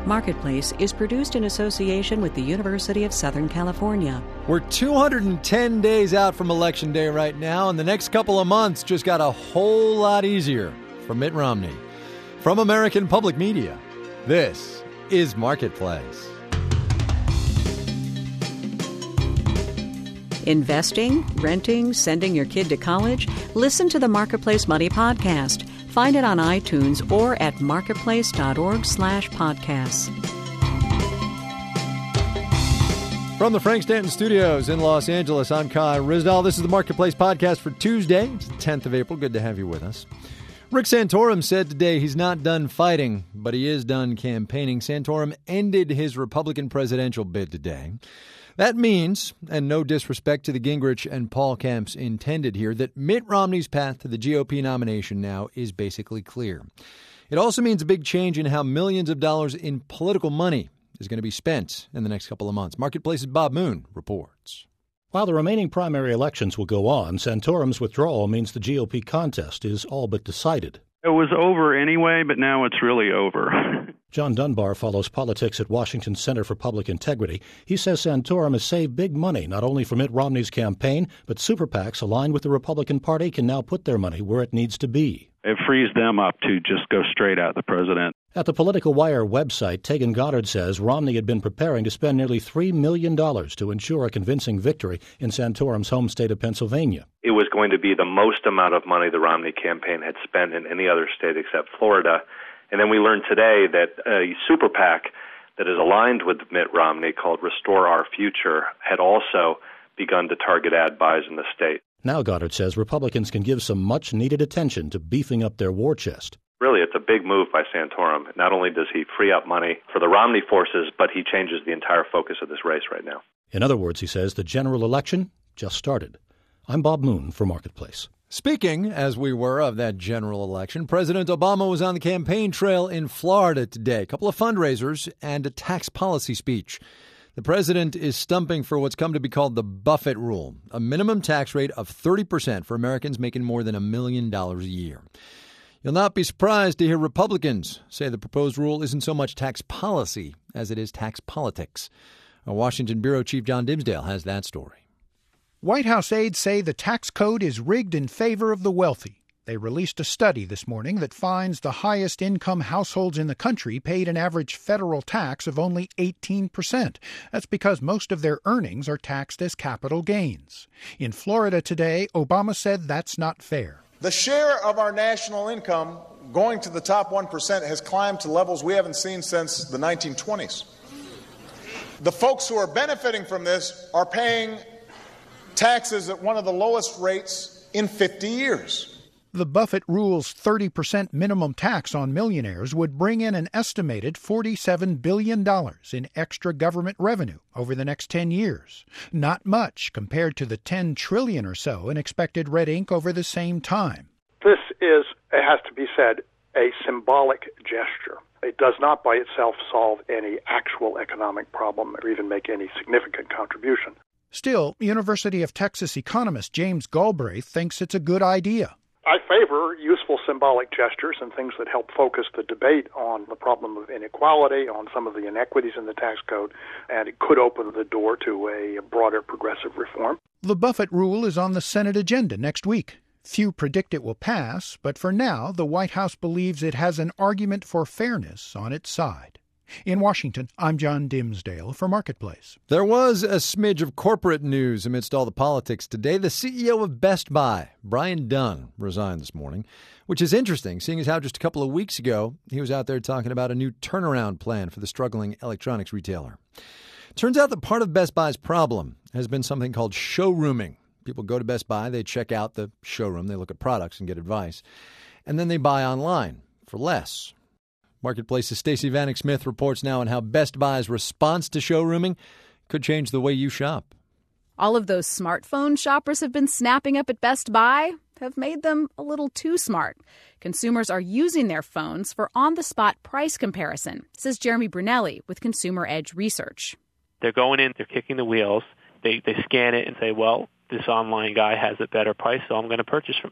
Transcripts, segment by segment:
Marketplace is produced in association with the University of Southern California. We're 210 days out from Election Day right now, and the next couple of months just got a whole lot easier for Mitt Romney. From American Public Media, this is Marketplace. Investing, renting, sending your kid to college? Listen to the Marketplace Money Podcast. Find it on iTunes or at marketplace.org/podcasts. From the Frank Stanton Studios in Los Angeles, I'm Kai Ryssdal. This is the Marketplace Podcast for Tuesday. It's the 10th of April. Good to have you with us. Rick Santorum said today he's not done fighting, but he is done campaigning. Santorum ended his Republican presidential bid today. That means, and no disrespect to the Gingrich and Paul camps intended here, that Mitt Romney's path to the GOP nomination now is basically clear. It also means a big change in how millions of dollars in political money is going to be spent in the next couple of months. Marketplace's Bob Moon reports. While the remaining primary elections will go on, Santorum's withdrawal means the GOP contest is all but decided. It was over anyway, but now it's really over. John Dunbar follows politics at Washington Center for Public Integrity. He says Santorum has saved big money, not only for Mitt Romney's campaign, but super PACs aligned with the Republican Party can now put their money where it needs to be. It frees them up to just go straight at the president. At the Political Wire website, Tegan Goddard says Romney had been preparing to spend nearly $3 million to ensure a convincing victory in Santorum's home state of Pennsylvania. It was going to be the most amount of money the Romney campaign had spent in any other state except Florida. And then we learned today that a super PAC that is aligned with Mitt Romney called Restore Our Future had also begun to target ad buys in the state. Now, Goddard says Republicans can give some much-needed attention to beefing up their war chest. Really, it's a big move by Santorum. Not only does he free up money for the Romney forces, but he changes the entire focus of this race right now. In other words, he says, the general election just started. I'm Bob Moon for Marketplace. Speaking, as we were, of that general election, President Obama was on the campaign trail in Florida today. A couple of fundraisers and a tax policy speech. The president is stumping for what's come to be called the Buffett rule, a minimum tax rate of 30% for Americans making more than $1 million a year. You'll not be surprised to hear Republicans say the proposed rule isn't so much tax policy as it is tax politics. Our Washington Bureau Chief John Dimsdale has that story. White House aides say the tax code is rigged in favor of the wealthy. They released a study this morning that finds the highest income households in the country paid an average federal tax of only 18%. That's because most of their earnings are taxed as capital gains. In Florida today, Obama said that's not fair. The share of our national income going to the top 1% has climbed to levels we haven't seen since the 1920s. The folks who are benefiting from this are paying taxes at one of the lowest rates in 50 years. The Buffett rule's 30% minimum tax on millionaires would bring in an estimated $47 billion in extra government revenue over the next 10 years. Not much compared to the $10 trillion or so in expected red ink over the same time. This is, it has to be said, a symbolic gesture. It does not by itself solve any actual economic problem or even make any significant contribution. Still, University of Texas economist James Galbraith thinks it's a good idea. I favor useful symbolic gestures and things that help focus the debate on the problem of inequality, on some of the inequities in the tax code, and it could open the door to a broader progressive reform. The Buffett rule is on the Senate agenda next week. Few predict it will pass, but for now, the White House believes it has an argument for fairness on its side. In Washington, I'm John Dimsdale for Marketplace. There was a smidge of corporate news amidst all the politics today. The CEO of Best Buy, Brian Dunn, resigned this morning, which is interesting, seeing as how just a couple of weeks ago he was out there talking about a new turnaround plan for the struggling electronics retailer. Turns out that part of Best Buy's problem has been something called showrooming. People go to Best Buy, they check out the showroom, they look at products and get advice, and then they buy online for less. Marketplace's Stacey Vanek Smith reports now on how Best Buy's response to showrooming could change the way you shop. All of those smartphone shoppers have been snapping up at Best Buy have made them a little too smart. Consumers are using their phones for on-the-spot price comparison, says Jeremy Brunelli with Consumer Edge Research. They're going in, they're kicking the wheels, they scan it and say, well, this online guy has a better price, so I'm going to purchase from them.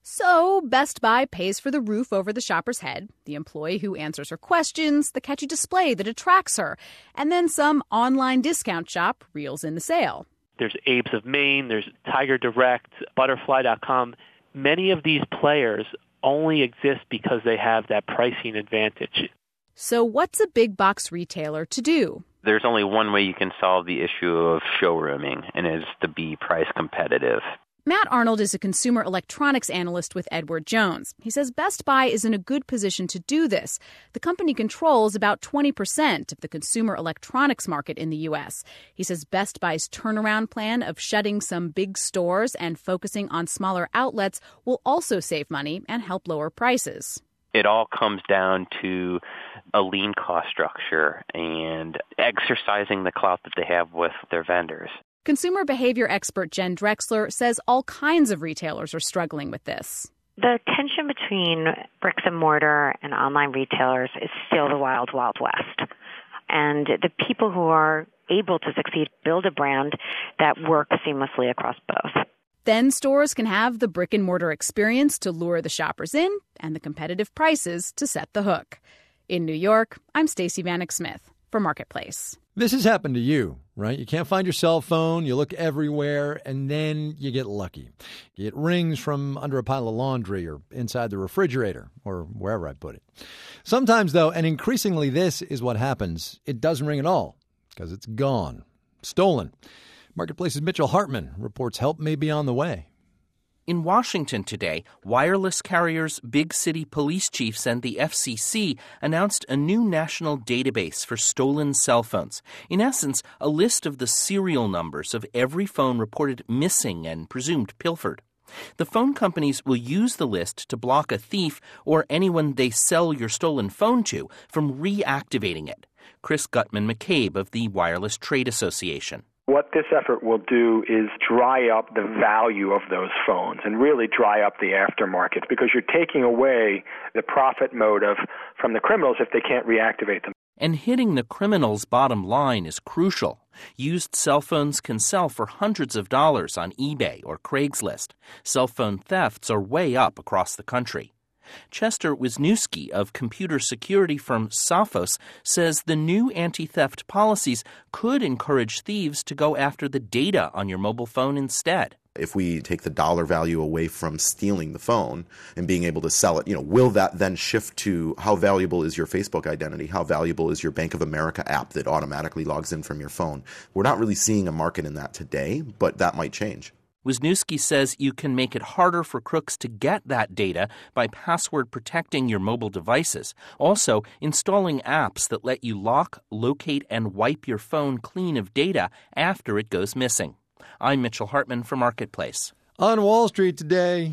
So Best Buy pays for the roof over the shopper's head, the employee who answers her questions, the catchy display that attracts her, and then some online discount shop reels in the sale. There's Abe's of Maine, there's Tiger Direct, Butterfly.com. Many of these players only exist because they have that pricing advantage. So what's a big box retailer to do? There's only one way you can solve the issue of showrooming, and it's to be price competitive. Matt Arnold is a consumer electronics analyst with Edward Jones. He says Best Buy is in a good position to do this. The company controls about 20% of the consumer electronics market in the U.S. He says Best Buy's turnaround plan of shutting some big stores and focusing on smaller outlets will also save money and help lower prices. It all comes down to a lean cost structure and exercising the clout that they have with their vendors. Consumer behavior expert Jen Drexler says all kinds of retailers are struggling with this. The tension between bricks and mortar and online retailers is still the wild, wild west. And the people who are able to succeed build a brand that works seamlessly across both. Then stores can have the brick and mortar experience to lure the shoppers in and the competitive prices to set the hook. In New York, I'm Stacey Vanek Smith for Marketplace. This has happened to you, right? You can't find your cell phone, you look everywhere, and then you get lucky. It rings from under a pile of laundry or inside the refrigerator or wherever I put it. Sometimes, though, and increasingly this is what happens, it doesn't ring at all because it's gone, stolen. Marketplace's Mitchell Hartman reports help may be on the way. In Washington today, wireless carriers, big city police chiefs, and the FCC announced a new national database for stolen cell phones. In essence, a list of the serial numbers of every phone reported missing and presumed pilfered. The phone companies will use the list to block a thief or anyone they sell your stolen phone to from reactivating it. Chris Gutman-McCabe of the Wireless Trade Association. What this effort will do is dry up the value of those phones and really dry up the aftermarket because you're taking away the profit motive from the criminals if they can't reactivate them. And hitting the criminals' bottom line is crucial. Used cell phones can sell for hundreds of dollars on eBay or Craigslist. Cell phone thefts are way up across the country. Chester Wisniewski of computer security firm Sophos says the new anti-theft policies could encourage thieves to go after the data on your mobile phone instead. If we take the dollar value away from stealing the phone and being able to sell it, will that then shift to how valuable is your Facebook identity? How valuable is your Bank of America app that automatically logs in from your phone? We're not really seeing a market in that today, but that might change. Wisniewski says you can make it harder for crooks to get that data by password protecting your mobile devices. Also, installing apps that let you lock, locate, and wipe your phone clean of data after it goes missing. I'm Mitchell Hartman for Marketplace. On Wall Street today,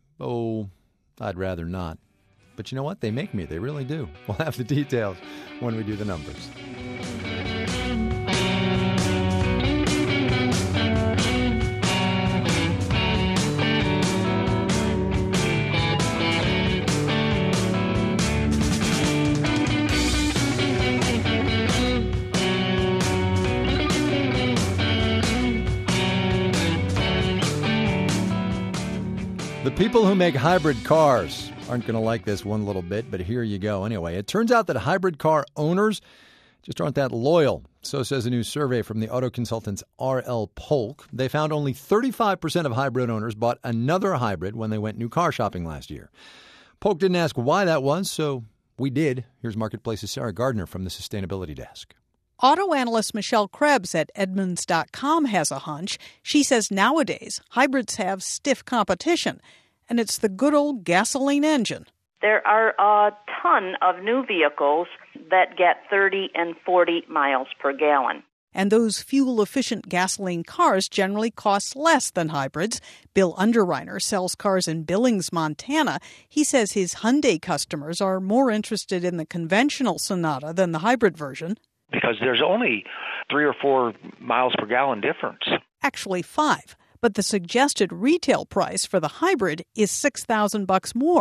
I'd rather not. But you know what? They make me. They really do. We'll have the details when we do the numbers. The people who make hybrid cars aren't going to like this one little bit, but here you go. Anyway, it turns out that hybrid car owners just aren't that loyal. So says a new survey from the auto consultants R.L. Polk. They found only 35% of hybrid owners bought another hybrid when they went new car shopping last year. Polk didn't ask why that was, so we did. Here's Marketplace's Sarah Gardner from the Sustainability Desk. Auto analyst Michelle Krebs at Edmunds.com has a hunch. She says nowadays hybrids have stiff competition, and it's the good old gasoline engine. There are a ton of new vehicles that get 30 and 40 miles per gallon. And those fuel-efficient gasoline cars generally cost less than hybrids. Bill Underreiner sells cars in Billings, Montana. He says his Hyundai customers are more interested in the conventional Sonata than the hybrid version. Because there's only 3 or 4 miles per gallon difference. Actually 5. But the suggested retail price for the hybrid is $6,000 more.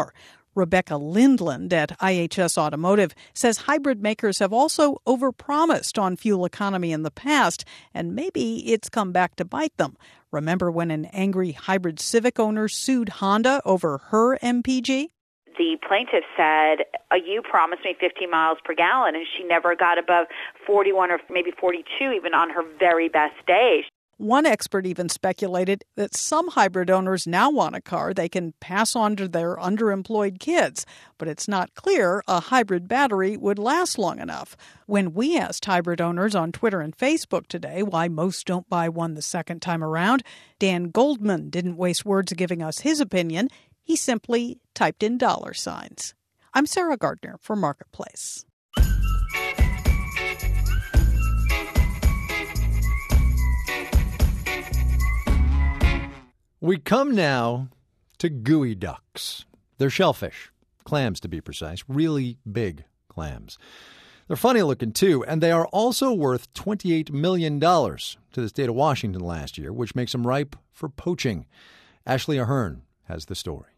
Rebecca Lindland at IHS Automotive says hybrid makers have also overpromised on fuel economy in the past, and maybe it's come back to bite them. Remember when an angry hybrid Civic owner sued Honda over her MPG? The plaintiff said, you promised me 50 miles per gallon, and she never got above 41 or maybe 42 even on her very best day. One expert even speculated that some hybrid owners now want a car they can pass on to their underemployed kids, but it's not clear a hybrid battery would last long enough. When we asked hybrid owners on Twitter and Facebook today why most don't buy one the second time around, Dan Goldman didn't waste words giving us his opinion. He simply typed in $signs. I'm Sarah Gardner for Marketplace. We come now to geoducks. They're shellfish, clams to be precise, really big clams. They're funny looking too, and they are also worth $28 million to the state of Washington last year, which makes them ripe for poaching. Ashley Ahern has the story.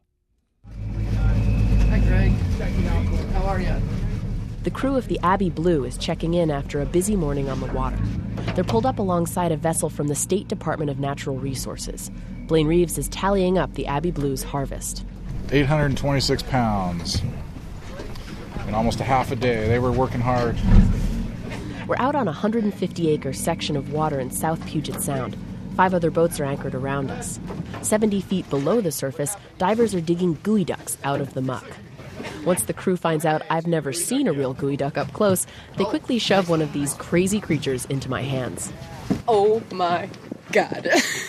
Hi, Greg. How are you? The crew of the Abbey Blue is checking in after a busy morning on the water. They're pulled up alongside a vessel from the State Department of Natural Resources. Blaine Reeves is tallying up the Abbey Blue's harvest. 826 pounds in almost a half a day. They were working hard. We're out on a 150-acre section of water in South Puget Sound. 5 other boats are anchored around us. 70 feet below the surface, divers are digging geoducks out of the muck. Once the crew finds out I've never seen a real geoduck up close, they quickly shove one of these crazy creatures into my hands. Oh my God.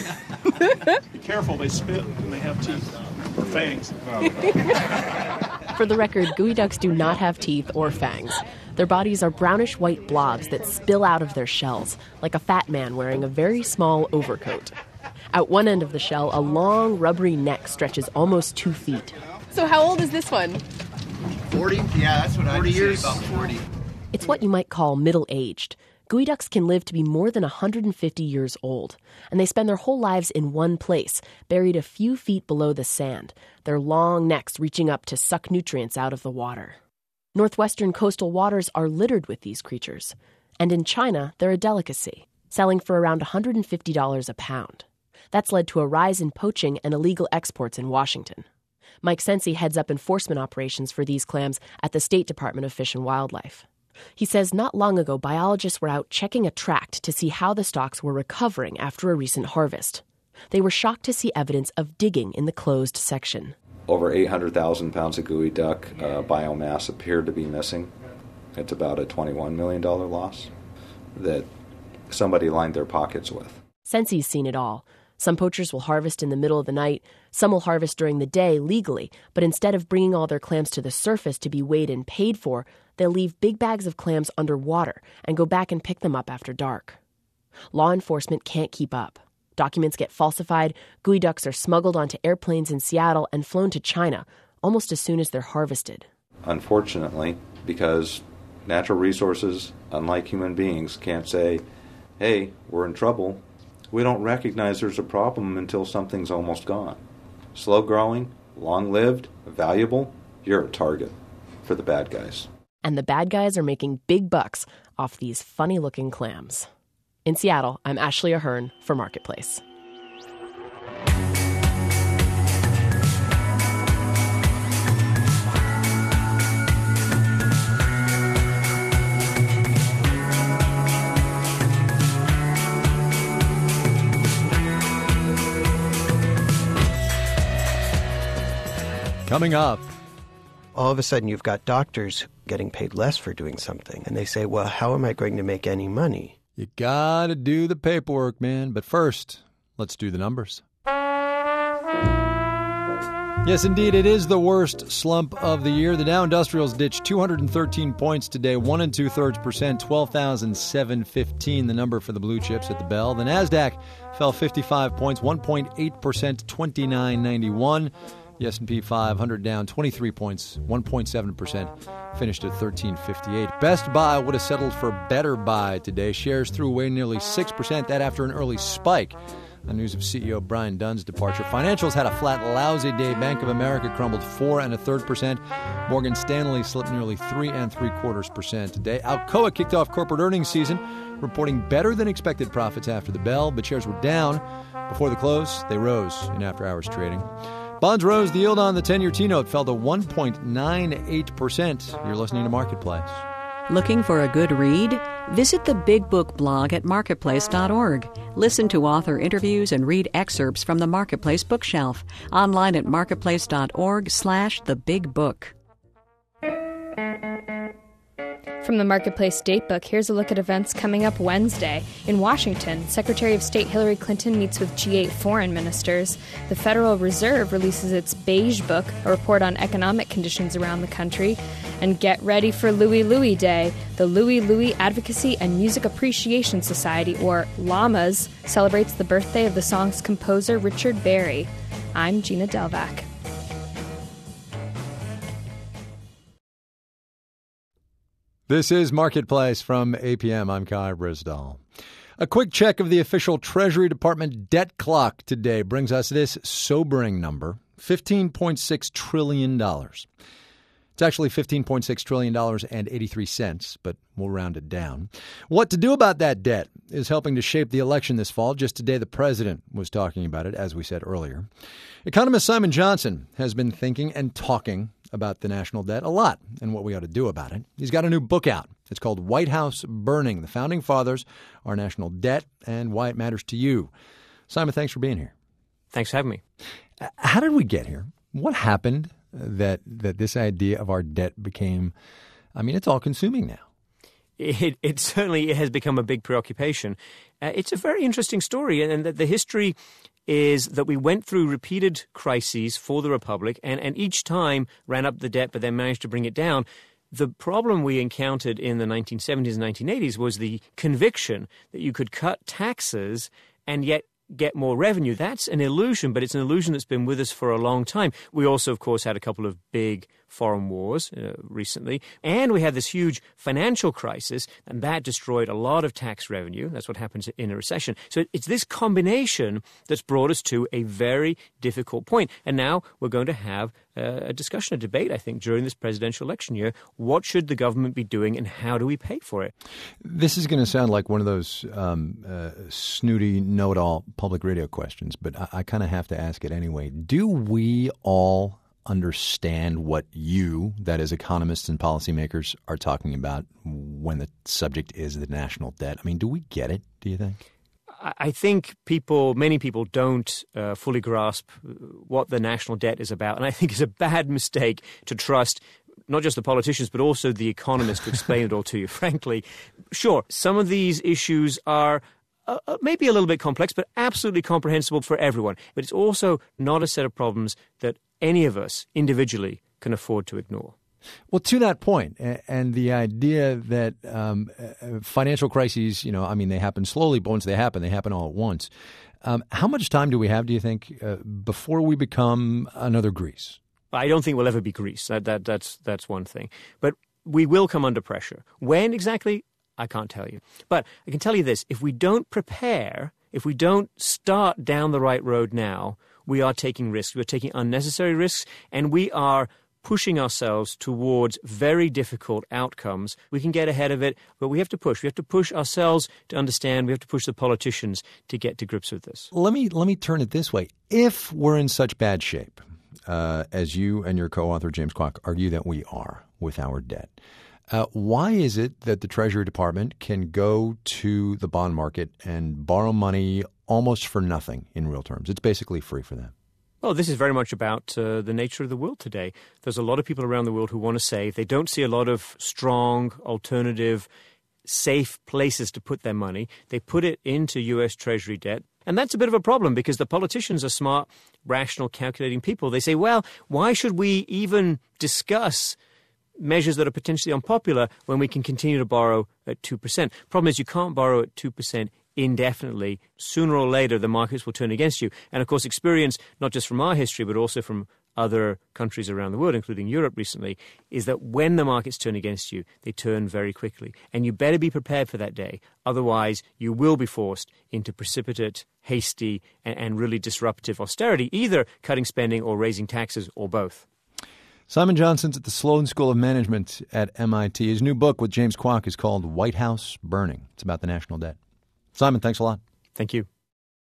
Be careful, they spit and they have teeth or fangs. For the record, geoducks do not have teeth or fangs. Their bodies are brownish-white blobs that spill out of their shells, like a fat man wearing a very small overcoat. At one end of the shell, a long, rubbery neck stretches almost 2 feet. So how old is this one? 40? Yeah, that's what I'd say, about 40. It's what you might call middle-aged. Geoducks can live to be more than 150 years old, and they spend their whole lives in one place, buried a few feet below the sand, their long necks reaching up to suck nutrients out of the water. Northwestern coastal waters are littered with these creatures, and in China, they're a delicacy, selling for around $150 a pound. That's led to a rise in poaching and illegal exports in Washington. Mike Sensi heads up enforcement operations for these clams at the State Department of Fish and Wildlife. He says not long ago, biologists were out checking a tract to see how the stocks were recovering after a recent harvest. They were shocked to see evidence of digging in the closed section. Over 800,000 pounds of geoduck biomass appeared to be missing. It's about a $21 million loss that somebody lined their pockets with. Sensi's seen it all. Some poachers will harvest in the middle of the night. Some will harvest during the day legally, but instead of bringing all their clams to the surface to be weighed and paid for, they'll leave big bags of clams underwater and go back and pick them up after dark. Law enforcement can't keep up. Documents get falsified, geoducks are smuggled onto airplanes in Seattle and flown to China almost as soon as they're harvested. Unfortunately, because natural resources, unlike human beings, can't say, hey, we're in trouble, we don't recognize there's a problem until something's almost gone. Slow growing, long-lived, valuable, you're a target for the bad guys. And the bad guys are making big bucks off these funny-looking clams. In Seattle, I'm Ashley Ahern for Marketplace. Coming up. All of a sudden, you've got doctors getting paid less for doing something. And they say, well, how am I going to make any money? You gotta do the paperwork, man. But first, let's do the numbers. Yes, indeed, it is the worst slump of the year. The Dow Industrials ditched 213 points today, 1 2/3%, 12,715, the number for the blue chips at the bell. The Nasdaq fell 55 points, 1.8%, 2991. The S&P 500 down 23 points, 1.7%, finished at 1358. Best Buy would have settled for Better Buy today. Shares threw away nearly 6%, that after an early spike. on news of CEO Brian Dunn's departure. Financials had a flat, lousy day. Bank of America crumbled 4 1/3%. Morgan Stanley slipped nearly 3 3/4% today. Alcoa kicked off corporate earnings season, reporting better than expected profits after the bell, but shares were down. Before the close, they rose in after-hours trading. Bonds rose. The yield on the 10-year T-note fell to 1.98%. You're listening to Marketplace. Looking for a good read? Visit the Big Book blog at marketplace.org. Listen to author interviews and read excerpts from the Marketplace bookshelf. Online at marketplace.org/thebigbook. From the Marketplace Datebook, here's a look at events coming up Wednesday. In Washington, Secretary of State Hillary Clinton meets with G8 foreign ministers. The Federal Reserve releases its Beige Book, a report on economic conditions around the country. And get ready for Louie Louie Day. The Louie Louie Advocacy and Music Appreciation Society, or LAMAS, celebrates the birthday of the song's composer Richard Berry. I'm Gina Delvac. This is Marketplace from APM. I'm Kai Brisdall. A quick check of the official Treasury Department debt clock today brings us this sobering number, $15.6 trillion. It's actually $15.6 trillion and 83 cents, but we'll round it down. What to do about that debt is helping to shape the election this fall. Just today, the president was talking about it, as we said earlier. Economist Simon Johnson has been thinking and talking about the national debt a lot and what we ought to do about it. He's got a new book out. It's called White House Burning: The Founding Fathers, Our National Debt, and Why It Matters to You. Simon, thanks for being here. Thanks for having me. How did we get here? What happened that this idea of our debt became, it's all-consuming now? It certainly has become a big preoccupation. It's a very interesting story, and the history is that we went through repeated crises for the Republic and each time ran up the debt but then managed to bring it down. The problem we encountered in the 1970s and 1980s was the conviction that you could cut taxes and yet get more revenue. That's an illusion, but it's an illusion that's been with us for a long time. We also, of course, had a couple of big foreign wars recently, and we had this huge financial crisis, and that destroyed a lot of tax revenue. That's what happens in a recession. So it's this combination that's brought us to a very difficult point. And now we're going to have a discussion, a debate, I think, during this presidential election year. What should the government be doing, and how do we pay for it? This is going to sound like one of those snooty, know-it-all public radio questions, but I kind of have to ask it anyway. Do we all understand what you, that is economists and policymakers, are talking about when the subject is the national debt? Do we get it, do you think? I think many people don't fully grasp what the national debt is about. And I think it's a bad mistake to trust not just the politicians, but also the economists to explain it all to you, frankly. Sure, some of these issues are maybe a little bit complex, but absolutely comprehensible for everyone. But it's also not a set of problems that any of us individually can afford to ignore. Well, to that point, and the idea that financial crises, they happen slowly, but once they happen all at once. How much time do we have, do you think, before we become another Greece? I don't think we'll ever be Greece. That's one thing. But we will come under pressure. When exactly, I can't tell you. But I can tell you this. If we don't prepare, if we don't start down the right road now, we are taking risks. We're taking unnecessary risks, and we are pushing ourselves towards very difficult outcomes. We can get ahead of it, but we have to push. We have to push ourselves to understand. We have to push the politicians to get to grips with this. Let me turn it this way. If we're in such bad shape, as you and your co-author James Kwok argue that we are with our debt, why is it that the Treasury Department can go to the bond market and borrow money almost for nothing in real terms? It's basically free for them. Well, this is very much about the nature of the world today. There's a lot of people around the world who want to save. They don't see a lot of strong, alternative, safe places to put their money. They put it into U.S. Treasury debt. And that's a bit of a problem because the politicians are smart, rational, calculating people. They say, well, why should we even discuss measures that are potentially unpopular when we can continue to borrow at 2%? Problem is, you can't borrow at 2% indefinitely. Sooner or later, the markets will turn against you. And of course, experience, not just from our history, but also from other countries around the world, including Europe recently, is that when the markets turn against you, they turn very quickly. And you better be prepared for that day. Otherwise, you will be forced into precipitate, hasty, and really disruptive austerity, either cutting spending or raising taxes or both. Simon Johnson's at the Sloan School of Management at MIT. His new book with James Kwok is called White House Burning. It's about the national debt. Simon, thanks a lot. Thank you.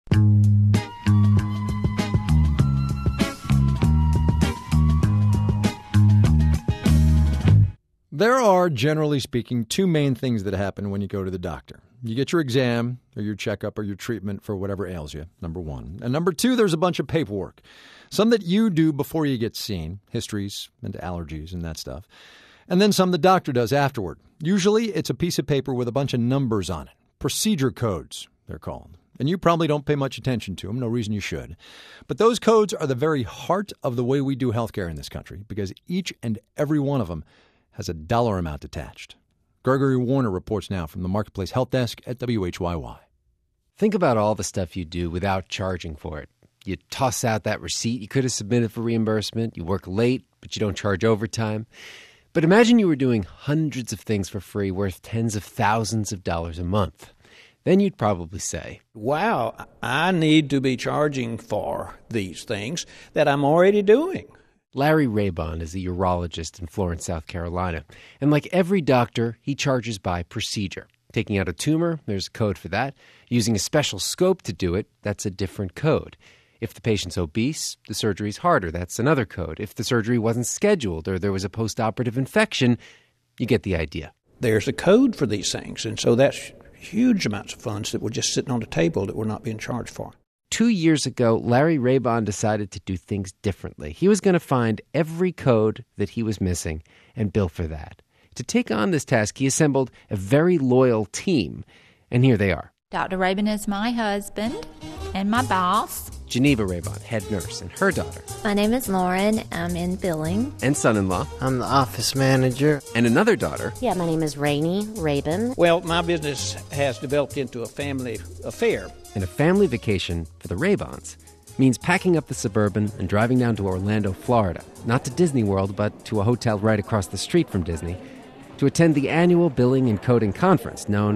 There are, generally speaking, two main things that happen when you go to the doctor. You get your exam or your checkup or your treatment for whatever ails you, number one. And number two, there's a bunch of paperwork. Some that you do before you get seen, histories and allergies and that stuff. And then some the doctor does afterward. Usually it's a piece of paper with a bunch of numbers on it. Procedure codes, they're called. And you probably don't pay much attention to them, no reason you should. But those codes are the very heart of the way we do healthcare in this country, because each and every one of them has a dollar amount attached. Gregory Warner reports now from the Marketplace Health Desk at WHYY. Think about all the stuff you do without charging for it. You toss out that receipt you could have submitted for reimbursement. You work late, but you don't charge overtime. But imagine you were doing hundreds of things for free worth tens of thousands of dollars a month. Then you'd probably say, wow, I need to be charging for these things that I'm already doing. Larry Raybon is a urologist in Florence, South Carolina. And like every doctor, he charges by procedure. Taking out a tumor, there's a code for that. Using a special scope to do it, that's a different code. If the patient's obese, the surgery's harder. That's another code. If the surgery wasn't scheduled or there was a postoperative infection, you get the idea. There's a code for these things, and so that's huge amounts of funds that were just sitting on the table that we're not being charged for. 2 years ago, Larry Raybon decided to do things differently. He was going to find every code that he was missing and bill for that. To take on this task, he assembled a very loyal team, and here they are. Dr. Raybon is my husband and my boss. Geneva Raybon, head nurse, and her daughter. My name is Lauren. I'm in billing. And son-in-law. I'm the office manager. And another daughter. Yeah, my name is Rainey Raybon. Well, my business has developed into a family affair. And a family vacation for the Raybons means packing up the Suburban and driving down to Orlando, Florida. Not to Disney World, but to a hotel right across the street from Disney, to attend the annual Billing and Coding Conference known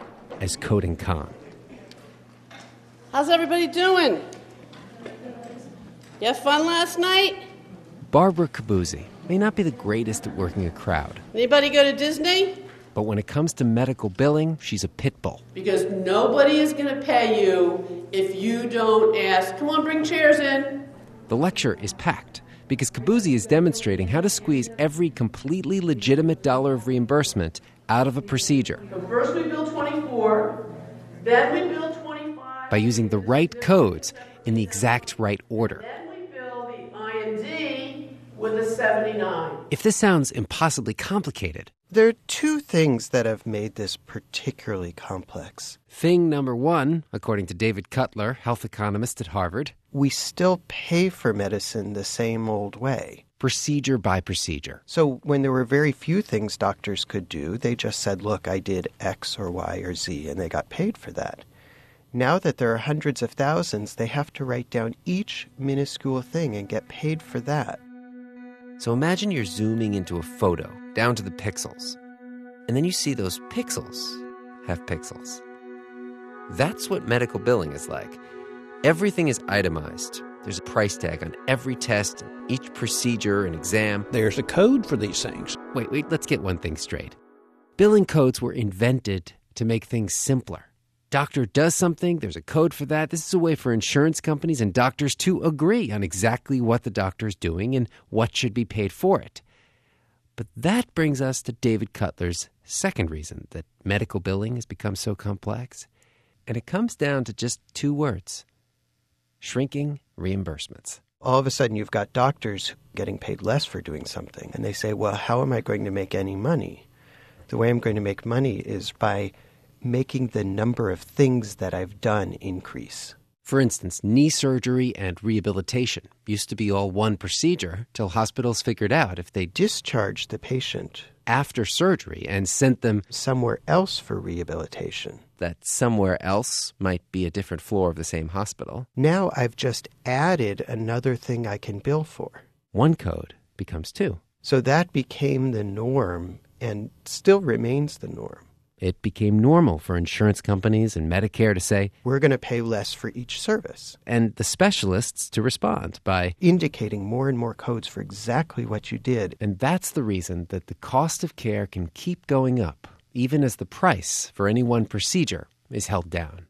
as Coding Con. How's everybody doing? You have fun last night? Barbara Kabouzi may not be the greatest at working a crowd. Anybody go to Disney? But when it comes to medical billing, she's a pit bull. Because nobody is going to pay you if you don't ask. Come on, bring chairs in. The lecture is packed because Kabouzi is demonstrating how to squeeze every completely legitimate dollar of reimbursement out of a procedure. So first we bill 24, then we bill 25. By using the right codes in the exact right order. Then we bill the I&D with a 79. If this sounds impossibly complicated, there are two things that have made this particularly complex. Thing number one, according to David Cutler, health economist at Harvard, we still pay for medicine the same old way. Procedure by procedure. So when there were very few things doctors could do, they just said, look, I did X or Y or Z, and they got paid for that. Now that there are hundreds of thousands, they have to write down each minuscule thing and get paid for that. So imagine you're zooming into a photo, down to the pixels, and then you see those pixels have pixels. That's what medical billing is like. Everything is itemized. There's a price tag on every test, each procedure and exam. There's a code for these things. Wait, let's get one thing straight. Billing codes were invented to make things simpler. Doctor does something, there's a code for that. This is a way for insurance companies and doctors to agree on exactly what the doctor's doing and what should be paid for it. But that brings us to David Cutler's second reason that medical billing has become so complex. And it comes down to just two words: shrinking reimbursements. All of a sudden, you've got doctors getting paid less for doing something. And they say, well, how am I going to make any money? The way I'm going to make money is by making the number of things that I've done increase. For instance, knee surgery and rehabilitation used to be all one procedure till hospitals figured out if they discharged the patient after surgery and sent them somewhere else for rehabilitation, that somewhere else might be a different floor of the same hospital. Now I've just added another thing I can bill for. one code becomes two. So that became the norm and still remains the norm. It became normal for insurance companies and Medicare to say, we're going to pay less for each service. And the specialists to respond by indicating more and more codes for exactly what you did. And that's the reason that the cost of care can keep going up, even as the price for any one procedure is held down.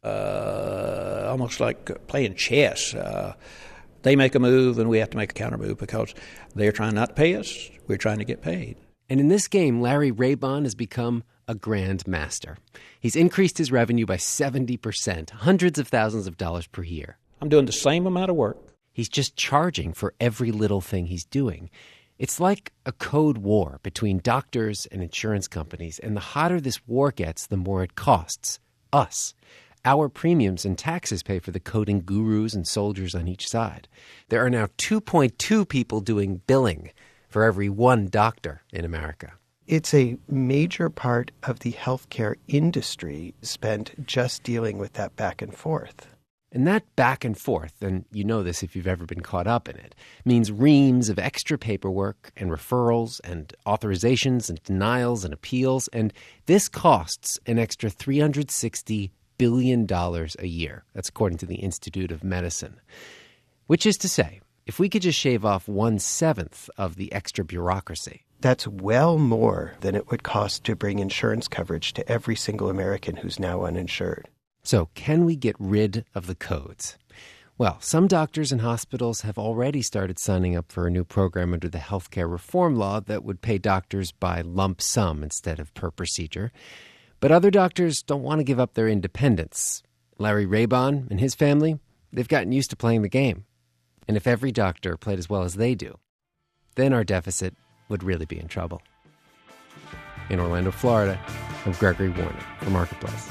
Almost like playing chess. They make a move and we have to make a counter move because they're trying not to pay us. We're trying to get paid. And in this game, Larry Raybon has become a grand master. He's increased his revenue by 70%, hundreds of thousands of dollars per year. I'm doing the same amount of work. He's just charging for every little thing he's doing. It's like a code war between doctors and insurance companies, and the hotter this war gets, the more it costs us. Our premiums and taxes pay for the coding gurus and soldiers on each side. There are now 2.2 people doing billing for every one doctor in America. It's a major part of the healthcare industry spent just dealing with that back and forth. And that back and forth, and you know this if you've ever been caught up in it, means reams of extra paperwork and referrals and authorizations and denials and appeals. And this costs an extra $360 billion a year. That's according to the Institute of Medicine. Which is to say, if we could just shave off 1/7 of the extra bureaucracy. That's well more than it would cost to bring insurance coverage to every single American who's now uninsured. So can we get rid of the codes? Well, some doctors and hospitals have already started signing up for a new program under the healthcare reform law that would pay doctors by lump sum instead of per procedure. But other doctors don't want to give up their independence. Larry Raybon and his family, they've gotten used to playing the game. And if every doctor played as well as they do, then our deficit would really be in trouble. In Orlando, Florida, I'm Gregory Warner for Marketplace.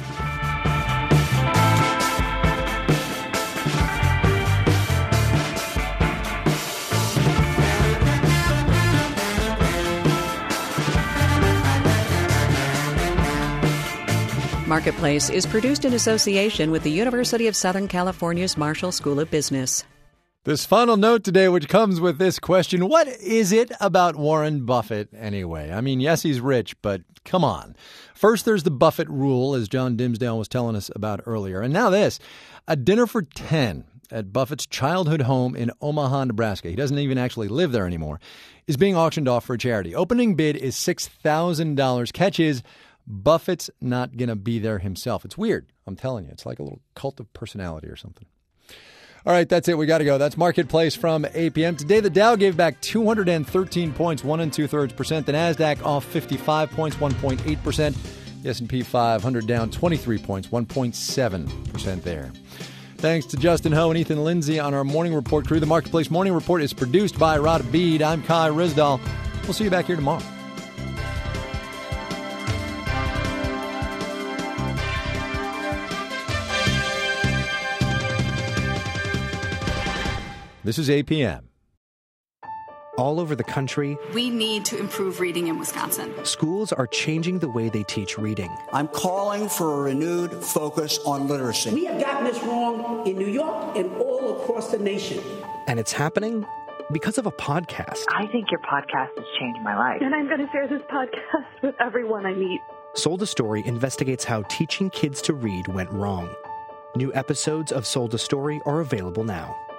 Marketplace is produced in association with the University of Southern California's Marshall School of Business. This final note today, which comes with this question, what is it about Warren Buffett anyway? I mean, yes, he's rich, but come on. First, there's the Buffett rule, as John Dimsdale was telling us about earlier. And now this, a dinner for 10 at Buffett's childhood home in Omaha, Nebraska. He doesn't even actually live there anymore, is being auctioned off for a charity. Opening bid is $6,000. Catch is, Buffett's not going to be there himself. It's weird. I'm telling you. It's like a little cult of personality or something. All right, that's it. We got to go. That's Marketplace from 8 p.m. Today, the Dow gave back 213 points, 1 2/3%. The NASDAQ off 55 points, 1.8%. The S&P 500 down 23 points, 1.7% there. Thanks to Justin Ho and Ethan Lindsay on our Morning Report crew. The Marketplace Morning Report is produced by Rod Beed. I'm Kai Risdall. We'll see you back here tomorrow. This is 8 p.m. All over the country, we need to improve reading in Wisconsin. Schools are changing the way they teach reading. I'm calling for a renewed focus on literacy. We have gotten this wrong in New York and all across the nation. And it's happening because of a podcast. I think your podcast has changed my life. And I'm going to share this podcast with everyone I meet. Sold a Story investigates how teaching kids to read went wrong. New episodes of Sold a Story are available now.